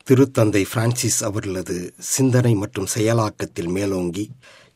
திருத்தந்தை பிரான்சிஸ் அவர்களது சிந்தனை மற்றும் செயலாக்கத்தில் மேலோங்கி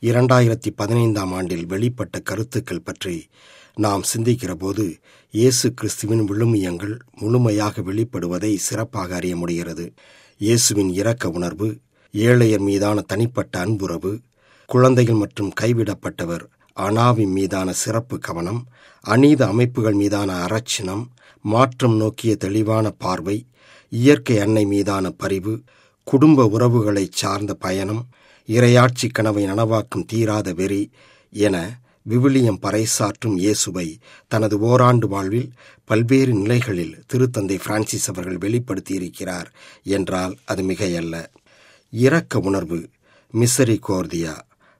2015 ஆண்டில் வெளிப்பட்ட கருத்துக்கள் பற்றி நாம் சிந்திக்கிற போது இயேசு கிறிஸ்துவின் விழுமியங்கள் முழுமையாக வெளிப்படுவதை சிறப்பாக அறிய முடிகிறது. இயேசுவின் இரக்க உணர்வு, ஏழையர் மீதான தனிப்பட்ட அன்புறவு, குழந்தைகள் மற்றும் கைவிடப்பட்டவர் அனாவின் மீதான சிறப்பு கவனம், அநீத அமைப்புகள் மீதான அரட்சினம், மாற்றம் நோக்கிய தெளிவான பார்வை, இயற்கை அன்னை மீதான பரிவு, குடும்ப உறவுகளை சார்ந்த பயணம், இறையாட்சி கனவை நனவாக்கும் தீராத வெறி என விவிலியம் பறைசாற்றும் இயேசுவை தனது ஓராண்டு வாழ்வில் பல்வேறு நிலைகளில் திருத்தந்தை பிரான்சிஸ் அவர்கள் வெளிப்படுத்தியிருக்கிறார் என்றால் அது மிகையல்ல. இரக்க உணர்வு, மிசரிகோர்தியா,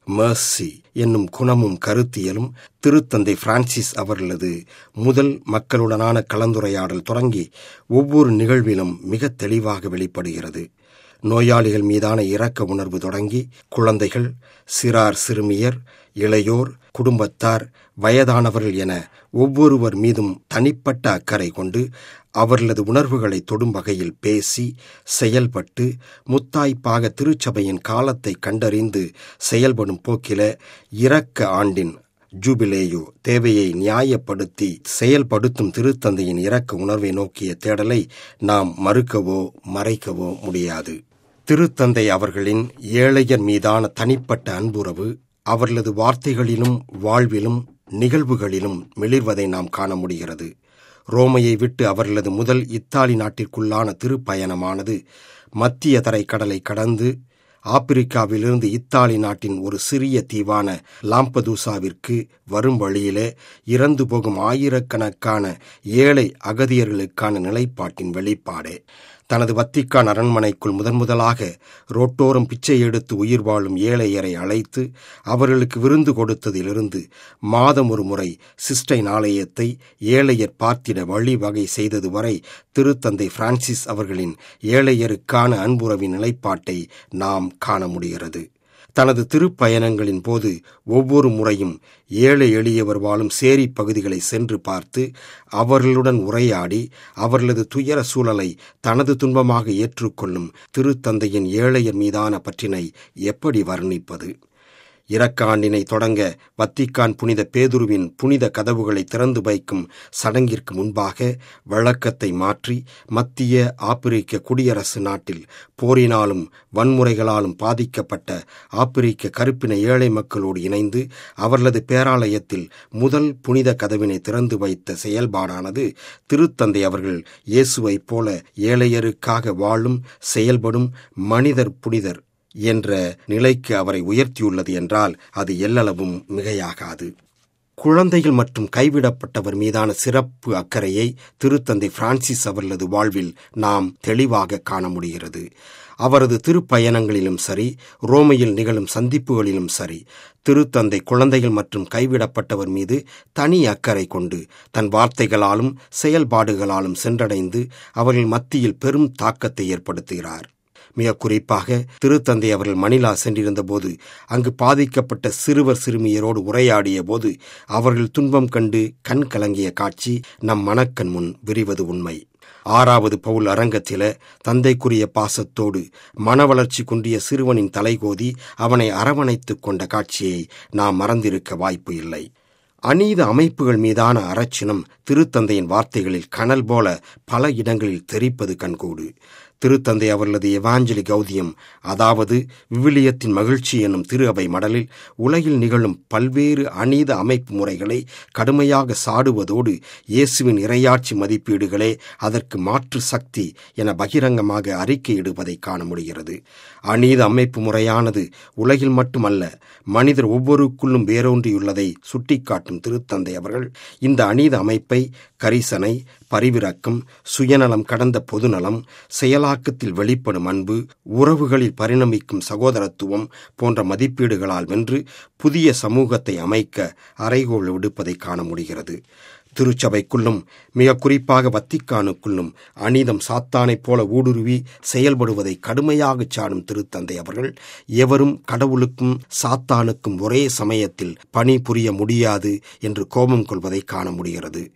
மர்சி என்னும் குணமும் கருத்தியலும் திருத்தந்தை பிரான்சிஸ் அவர்களது முதல் மக்களுடனான கலந்துரையாடல் தொடங்கி ஒவ்வொரு நிகழ்விலும் மிக தெளிவாக வெளிப்படுகிறது. நோயாளிகள் மீதான இரக்க உணர்வு தொடங்கி குழந்தைகள், சிறார் சிறுமியர், இளையோர், குடும்பத்தார், வயதானவர்கள் என ஒவ்வொருவர் மீதும் தனிப்பட்ட அக்கறை கொண்டு அவர்களது உணர்வுகளை தொடும் வகையில் பேசி செயல்பட்டு முத்தாய்ப்பாக திருச்சபையின் காலத்தை கண்டறிந்து செயல்படும் போக்கில இரக்க ஆண்டின் ஜூபிலேயோ தேவையை நியாயப்படுத்தி செயல்படுத்தும் திருத்தந்தையின் இரக்க உணர்வை நோக்கிய தேடலை நாம் மறுக்கவோ மறைக்கவோ முடியாது. திருத்தந்தை அவர்களின் ஏழையர் மீதான தனிப்பட்ட அன்புறவு அவர்களது வார்த்தைகளிலும் வாழ்விலும் நிகழ்வுகளிலும் மிளிர்வதை நாம் காண முடிகிறது. ரோமையை விட்டு அவர்களது முதல் இத்தாலி நாட்டிற்குள்ளான திருப்பயணமானது மத்திய தரைக்கடலை கடந்து ஆப்பிரிக்காவிலிருந்து இத்தாலி நாட்டின் ஒரு சிறிய தீவான லாம்பதூசாவிற்கு வரும் வழியிலே இறந்து போகும் ஆயிரக்கணக்கான ஏழை அகதியர்களுக்கான நிலைப்பாட்டின் வெளிப்பாடே. தனது வத்திக்கான் அரண்மனைக்குள் முதன்முதலாக ரோட்டோரம் பிச்சை எடுத்து உயிர் வாழும் ஏழையரை அழைத்து அவர்களுக்கு விருந்து கொடுத்ததிலிருந்து மாதம் ஒரு முறை சிஸ்டைன் ஆலயத்தை ஏழையர் பார்த்திட வழிவகை செய்தது வரை திருத்தந்தை பிரான்சிஸ் அவர்களின் ஏழையருக்கான அன்புறவின் நிலைப்பாட்டை நாம் காண முடிகிறது. தனது திருப்பயணங்களின் போது ஒவ்வொரு முறையும் ஏழை எளியவர் வாழும் சேரி பகுதிகளை சென்று பார்த்து அவர்களுடன் உரையாடி அவர்களது துயர சூழலை தனது துன்பமாக ஏற்றுக்கொள்ளும் திருத்தந்தையின் ஏழையர் மீதான பற்றினை எப்படி வர்ணிப்பது? இரக்க ஆண்டினை தொடங்க வத்திக்கான் புனித பேதுருவின் புனித கதவுகளை திறந்து வைக்கும் சடங்கிற்கு முன்பாக வழக்கத்தை மாற்றி மத்திய ஆப்பிரிக்க குடியரசு நாட்டில் போரினாலும் வன்முறைகளாலும் பாதிக்கப்பட்ட ஆப்பிரிக்க கருப்பின ஏழை மக்களோடு இணைந்து அவர்களது பேராலயத்தில் முதல் புனித கதவினை திறந்து வைத்த செயல்பாடானது திருத்தந்தை அவர்கள் இயேசுவைப் போல ஏழையருக்காக வாழும் செயல்படும் மனிதர் புனிதர் என்ற நிலைக்கு அவரை உயர்த்தியுள்ளது என்றால் அது எல்லளவும் மிகையாகாது. குழந்தைகள் மற்றும் கைவிடப்பட்டவர் மீதான சிறப்பு அக்கறையை திருத்தந்தை பிரான்சிஸ் அவர்களது வாழ்வில் நாம் தெளிவாக காண முடிகிறது. அவரது திருப்பயணங்களிலும் சரி, ரோமையில் நிகழும் சந்திப்புகளிலும் சரி, திருத்தந்தை குழந்தைகள் மற்றும் கைவிடப்பட்டவர் மீது தனி அக்கறை கொண்டு தன் வார்த்தைகளாலும் செயல்பாடுகளாலும் சென்றடைந்து அவர்கள் மத்தியில் பெரும் தாக்கத்தை ஏற்படுத்துகிறார். மிக குறிப்பாக திருத்தந்தை அவர்கள் மணிலா சென்றிருந்த போது அங்கு பாதிக்கப்பட்ட சிறுவர் சிறுமியரோடு உரையாடிய போது அவர்கள் துன்பம் கண்டு கண் கலங்கிய காட்சி நம் மனக்கண் முன் விரிவது உண்மை. 6வது பவுல் அரங்கத்தில தந்தைக்குரிய பாசத்தோடு மன வளர்ச்சி குன்றிய சிறுவனின் தலைகோதி அவனை அரவணைத்துக் கொண்ட காட்சியை நாம் மறந்திருக்க வாய்ப்பு இல்லை. அநீத அமைப்புகள் மீதான அரட்சினம் திருத்தந்தையின் வார்த்தைகளில் கனல் போல பல இடங்களில் தெரிப்பது கண்கூடு. திருத்தந்தை அவர்களது எவாஞ்சலி கௌதியம், அதாவது விவிலியத்தின் மகிழ்ச்சி என்னும் திரு அவை மடலில் உலகில் நிகழும் பல்வேறு அநீத அமைப்பு முறைகளை கடுமையாக சாடுவதோடு இயேசுவின் இறையாட்சி மதிப்பீடுகளே அதற்கு மாற்று சக்தி என பகிரங்கமாக அறிக்கையிடுவதை காண முடிகிறது. அநீத அமைப்பு முறையானது உலகில் மட்டுமல்ல, மனிதர் ஒவ்வொருக்குள்ளும் வேரூன்றியுள்ளதை சுட்டிக்காட்டும் திருத்தந்தை அவர்கள் இந்த அநீத அமைப்பை கரிசனை, பரிவிரக்கம், சுயநலம் கடந்த பொதுநலம், செயலாக்கத்தில் வெளிப்படும் அன்பு, உறவுகளில் பரிணமிக்கும் சகோதரத்துவம் போன்ற மதிப்பீடுகளால் வென்று புதிய சமூகத்தை அமைக்க அறைகோள் விடுப்பதை காண முடிகிறது. திருச்சபைக்குள்ளும் மிக குறிப்பாக வத்திக்கானுக்குள்ளும் அநீதம் சாத்தானைப் போல ஊடுருவி செயல்படுவதை கடுமையாக சாடும் திருத்தந்தை அவர்கள் எவரும் கடவுளுக்கும் சாத்தானுக்கும் ஒரே சமயத்தில் பணி புரிய முடியாது என்று கோபம் கொள்வதை காண முடிகிறது.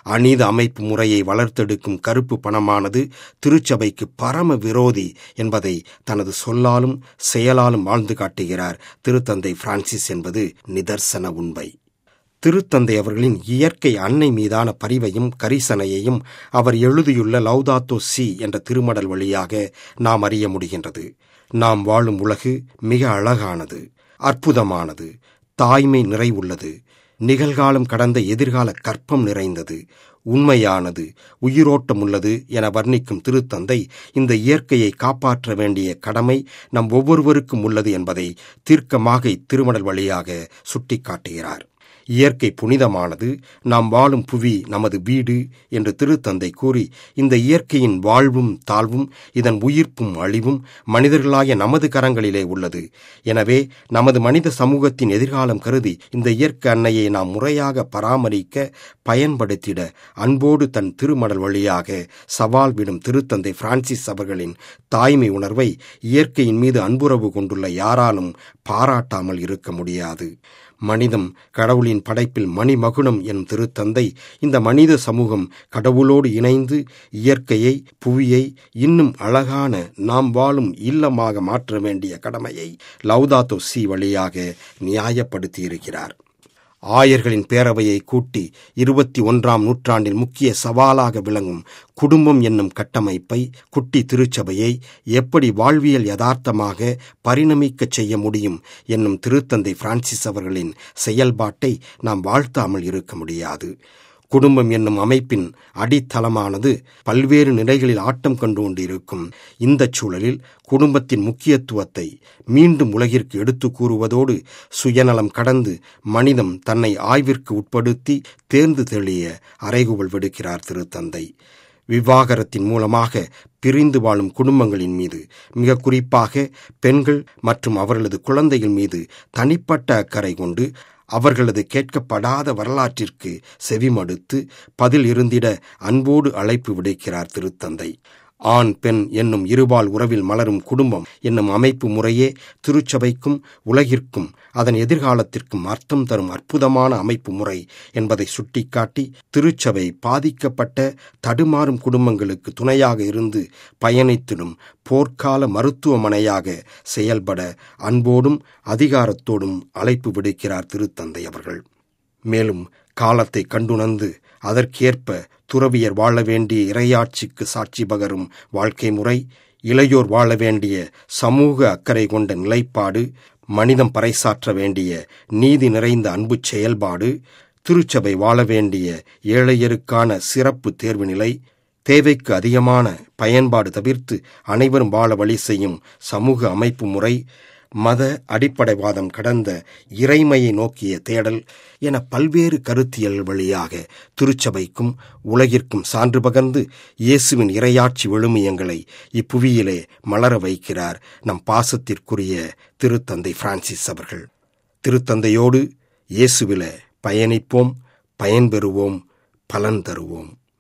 அநீத அமைப்பு முறையை வளர்த்தெடுக்கும் கருப்பு பணமானது திருச்சபைக்கு பரம விரோதி என்பதை தனது சொல்லாலும் செயலாலும் வாழ்ந்து காட்டுகிறார் திருத்தந்தை பிரான்சிஸ் என்பது நிதர்சன உண்மை. திருத்தந்தை அவர்களின் இயற்கை அன்னை மீதான பரிவையும் கரிசனையையும் அவர் எழுதியுள்ள லௌதாத்தோ சி என்ற திருமடல் வழியாக நாம் அறிய முடிகின்றது. நாம் வாழும் உலகு மிக அழகானது, அற்புதமானது, தாய்மை நிறைவுள்ளது, நிகழ்காலம் கடந்த எதிர்கால கற்பம் நிறைந்தது, உண்மையானது, உயிரோட்டம் உள்ளது என வர்ணிக்கும் திருத்தந்தை இந்த இயற்கையை காப்பாற்ற வேண்டிய கடமை நம் ஒவ்வொருவருக்கும் உள்ளது என்பதை தீர்க்கமாக இத்திருமடல் வழியாக சுட்டிக்காட்டுகிறார். இயற்கை புனிதமானது, நாம் வாழும் புவி நமது வீடு என்று திருத்தந்தை கூறி, இந்த இயற்கையின் வாழ்வும் தாழ்வும் இதன் உயிர்ப்பும் அழிவும் மனிதர்களாய நமது கரங்களிலே உள்ளது. எனவே நமது மனித சமூகத்தின் எதிர்காலம் கருதி இந்த இயற்கை அன்னையை நாம் முறையாக பராமரிக்க பயன்படுத்திட அன்போடு தன் திருமடல் வழியாக சவால் விடும் திருத்தந்தை பிரான்சிஸ் அவர்களின் தாய்மை உணர்வை இயற்கையின் மீது அன்புறவு கொண்டுள்ள யாராலும் பாராட்டாமல் இருக்க முடியாது. மனிதம் கடவுளின் படைப்பில் மணிமகுடம் எனும் திருத்தந்தை இந்த மனித சமூகம் கடவுளோடு இணைந்து இயற்கையை, புவியை இன்னும் அழகான நாம் வாழும் இல்லமாக மாற்ற வேண்டிய கடமையை லௌதாத்தோ சி வழியாக நியாயப்படுத்தியிருக்கிறார். ஆயர்களின் பேரவையை கூட்டி 21ஆம் நூற்றாண்டில் முக்கிய சவாலாக விளங்கும் குடும்பம் என்னும் கட்டமைப்பை, குட்டி திருச்சபையை எப்படி வாழ்வியல் யதார்த்தமாக பரிணமிக்கச் செய்ய முடியும் என்னும் திருத்தந்தை பிரான்சிஸ் அவர்களின் செயல்பாட்டை நாம் வாழ்த்தாமல் இருக்க முடியாது. குடும்பம் என்னும் அமைப்பின் அடித்தளமானது பல்வேறு நிலைகளில் ஆட்டம் கண்டு கொண்டிருக்கும் இந்த சூழலில் குடும்பத்தின் முக்கியத்துவத்தை மீண்டும் உலகிற்கு எடுத்து கூறுவதோடு சுயநலம் கடந்து மனிதம் தன்னை ஆய்விற்கு உட்படுத்தி தேர்ந்து தெளிய அறைகூவல் விடுக்கிறார் திருத்தந்தை. விவாகரத்தின் மூலமாக பிரிந்து வாழும் குடும்பங்களின் மீது, மிக குறிப்பாக பெண்கள் மற்றும் அவர்களது குழந்தைகள் மீது தனிப்பட்ட அக்கறை கொண்டு அவர்களது கேட்கப்படாத வரலாற்றிற்கு செவிமடுத்து பதில் இருந்திட அன்போடு அழைப்பு விடுக்கிறார் திருத்தந்தை. ஆண் பெண் என்னும் இருபால் உறவில் மலரும் குடும்பம் என்னும் அமைப்பு முறையே திருச்சபைக்கும் உலகிற்கும் அதன் எதிர்காலத்திற்கும் அர்த்தம் தரும் அற்புதமான அமைப்பு முறை என்பதை சுட்டிக்காட்டி, திருச்சபை பாதிக்கப்பட்ட தடுமாறும் குடும்பங்களுக்கு துணையாக இருந்து பயணித்திடும் போர்க்கால மருத்துவமனையாக செயல்பட அன்போடும் அதிகாரத்தோடும் அழைப்பு விடுக்கிறார் திருத்தந்தை அவர்கள். மேலும் காலத்தை கண்டுணர்ந்து அதற்கேற்ப துறவியர் வாழ வேண்டிய இறையாட்சிக்கு சாட்சி பகரும் வாழ்க்கை முறை, இளையோர் வாழ வேண்டிய சமூக அக்கறை கொண்ட நிலைப்பாடு, மனிதம் பறைசாற்ற வேண்டிய நீதி நிறைந்த அன்பு செயல்பாடு, திருச்சபை வாழ வேண்டிய ஏழையருக்கான சிறப்பு தேர்வு நிலை, தேவைக்கு அதிகமான பயன்பாடு தவிர்த்து அனைவரும் வாழ வழி செய்யும் சமூக அமைப்பு முறை, மத அடிப்படைவாதம் கடந்த இறைமையை நோக்கிய தேடல் என பல்வேறு கருத்தியல் வழியாக திருச்சபைக்கும் உலகிற்கும் சான்று பகர்ந்து இயேசுவின் இறையாட்சி விழுமியங்களை இப்புவியிலே மலர வைக்கிறார் நம் பாசத்திற்குரிய திருத்தந்தை பிரான்சிஸ் அவர்கள். திருத்தந்தையோடு இயேசுவிலே பயணிப்போம், பயன்பெறுவோம், பலன் தருவோம்.